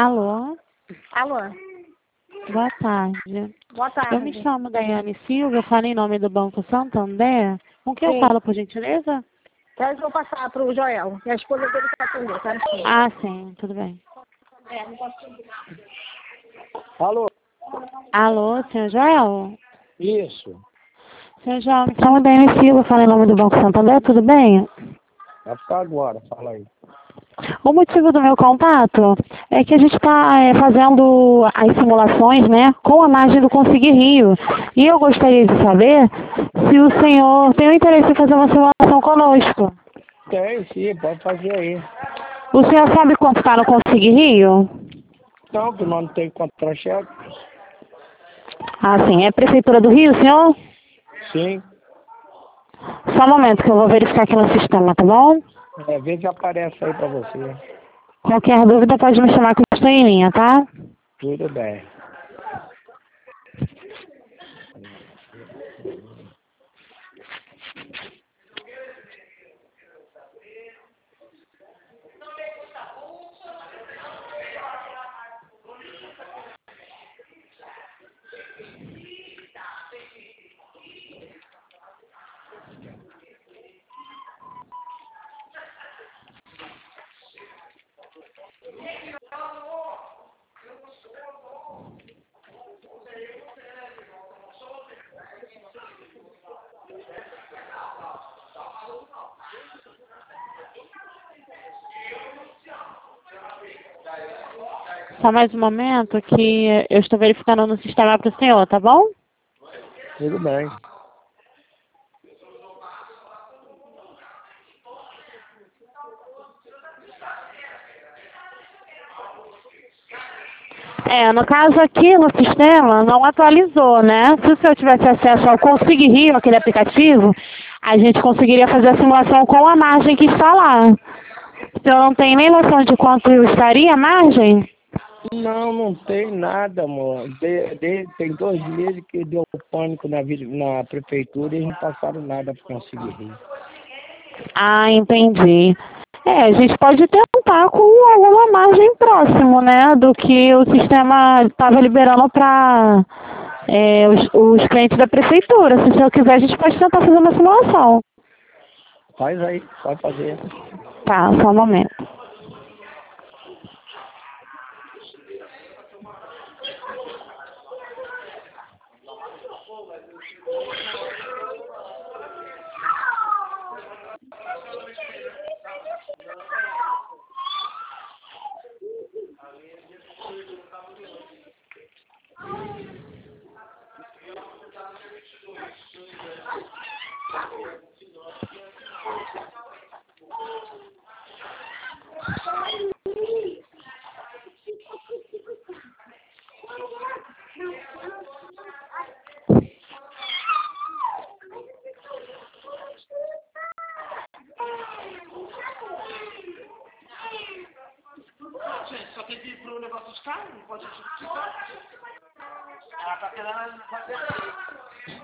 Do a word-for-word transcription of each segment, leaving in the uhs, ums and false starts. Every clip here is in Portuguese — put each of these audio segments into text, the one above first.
Alô? Alô? Boa tarde. Boa tarde. Eu me chamo Daiane Silva, eu falo em nome do Banco Santander. Com quem eu Sim. falo, por gentileza? Então eu vou passar para o Joel. E a esposa dele está atender, tá? Ah, sim, tudo bem. É, não posso... Alô? Alô, senhor Joel? Isso. Senhor Joel, me chamo Daiane Silva, eu falo em nome do Banco Santander, tudo bem? Vai ficar agora, fala aí. O motivo do meu contato é que a gente está é, fazendo as simulações, né, com a margem do Conseguir Rio. E eu gostaria de saber se o senhor tem o interesse em fazer uma simulação conosco. Tem, sim, pode fazer aí. O senhor sabe quanto está no Conseguir Rio? Não, que nós não tem contra-cheque. Ah, sim. É Prefeitura do Rio, senhor? Sim. Só um momento que eu vou verificar aqui no sistema, tá bom? É, vê se aparece aí pra você. Qualquer dúvida pode me chamar que eu estou em linha, tá? Tudo bem. Só mais um momento que eu estou verificando no sistema para o senhor, tá bom? Tudo bem. É, no caso aqui no sistema não atualizou, né? Se o senhor tivesse acesso ao Conseguir Rio, aquele aplicativo, a gente conseguiria fazer a simulação com a margem que está lá. O senhor não tem nem noção de quanto estaria a margem? Não, não tem nada, amor. De, de, tem dois meses que deu pânico na, vi- na prefeitura e não passaram nada para conseguir rir. Ah, entendi. É, a gente pode tentar com alguma margem próximo, né, do que o sistema estava liberando para é, os, os clientes da prefeitura. Se o senhor quiser, a gente pode tentar fazer uma simulação. Faz aí, pode fazer. Tá, só um momento. Gente, só tem que ir pro negócio de carro, não pode ficar. Ela tá querendo fazer isso.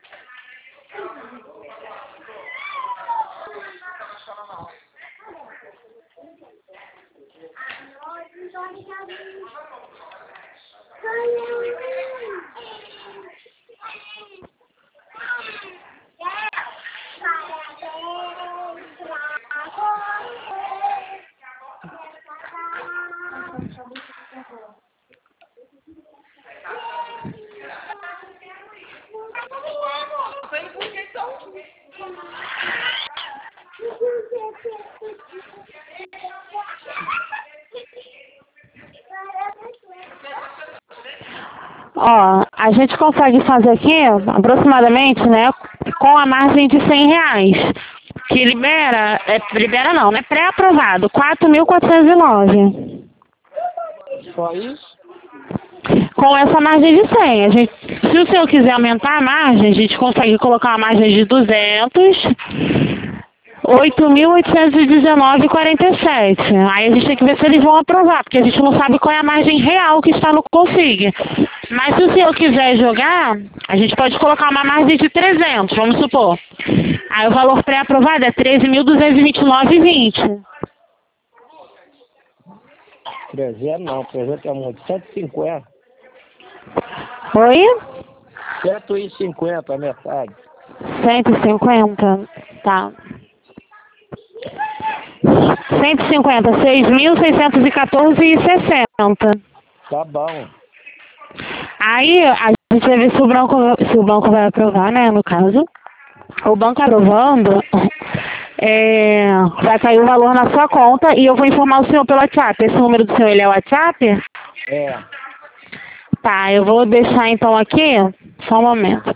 Ó, a gente consegue fazer aqui aproximadamente, né, com a margem de cem reais, que libera, é, libera não, né, pré-aprovado, quatro mil quatrocentos e nove. Só isso? Com essa margem de cem, a gente, se o senhor quiser aumentar a margem, a gente consegue colocar uma margem de duzentos, oito mil oitocentos e dezenove e quarenta e sete. Aí a gente tem que ver se eles vão aprovar, porque a gente não sabe qual é a margem real que está no Consig. Mas se o senhor quiser jogar, a gente pode colocar uma margem de trezentos, vamos supor. Aí o valor pré-aprovado é treze mil duzentos e vinte e nove e vinte. trezentos não, trezentos é muito. cento e cinquenta. Oi? cento e cinquenta a metade. cento e cinquenta? Tá. cento e cinquenta, seis mil seiscentos e quatorze e sessenta. Tá bom. Aí a gente vai ver se o banco, se o banco vai aprovar, né, no caso. O banco aprovando, é, vai cair o valor na sua conta e eu vou informar o senhor pelo WhatsApp. Esse número do senhor, ele é o WhatsApp? É. Tá, eu vou deixar então aqui, só um momento.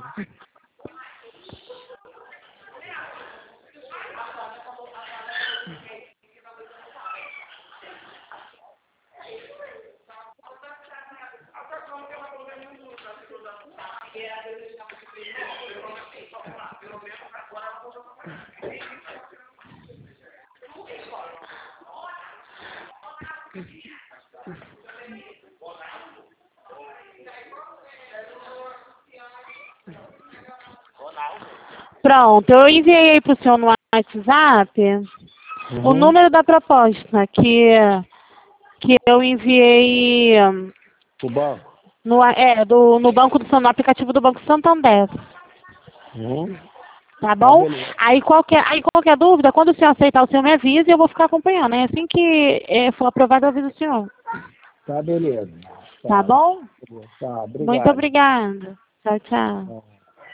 Pronto, eu enviei aí pro senhor no WhatsApp Uhum. o número da proposta que, que eu enviei O banco. no, é, do, no banco do no aplicativo do Banco Santander. Uhum. Tá bom? beleza. Aí qualquer, aí qualquer dúvida, quando o senhor aceitar, o senhor me avisa e eu vou ficar acompanhando. Aí assim que é, for aprovado, eu aviso o senhor. Tá beleza. Tá bom? Tá, obrigado. Muito obrigada. Tchau, tchau. Tá.